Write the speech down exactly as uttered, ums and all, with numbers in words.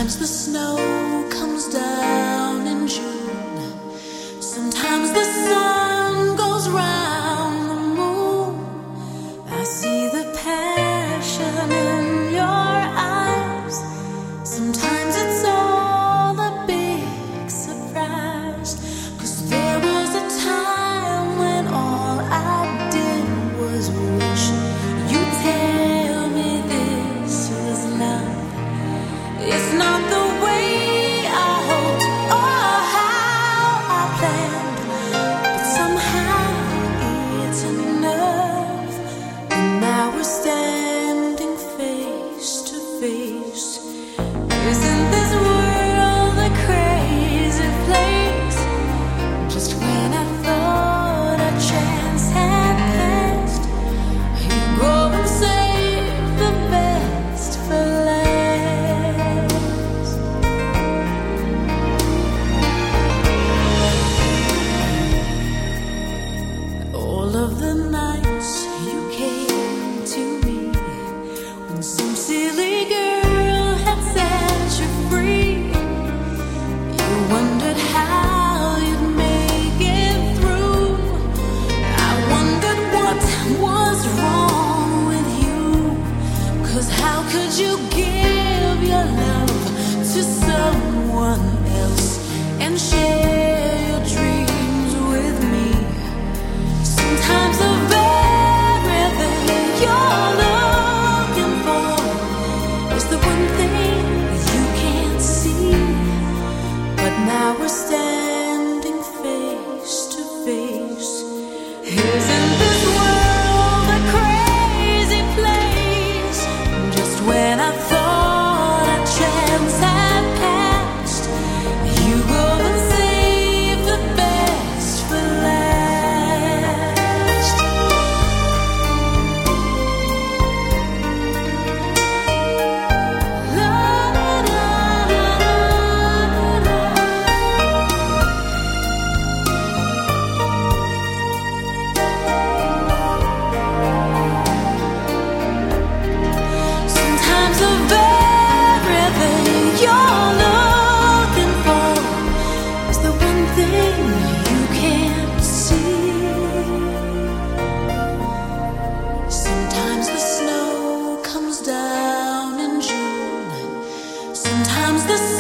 Sometimes the snow comes down in June. Sometimes the sun goes round the moon. I see the passion in your eyes. Sometimes it's all a big surprise. 'Cause there was a time when all I did was wish you'd tell me this was love. It's not the way I hoped or how I planned, but somehow it's enough. And now we're standing face to face. Isn't this world a crazy place? Just when I thought a chance had passed, you go and save the best for last. All of the nights you came to me, when some silly girl had set you free, you wondered how you'd make it through. I wondered what was wrong with you. 'Cause how could you give your love to someone else and share your dreams with me? Sometimes the very thing you're looking for is the one thing you can't see. But now we're standing face to face. Isn't this world a crazy place? Just when I thought a chance had passed, you go and save the best for last. La, la, la, la, la, la. Sometimes the very thing you're looking for is the one thing you can't see. Sometimes the snow comes down in June. Sometimes the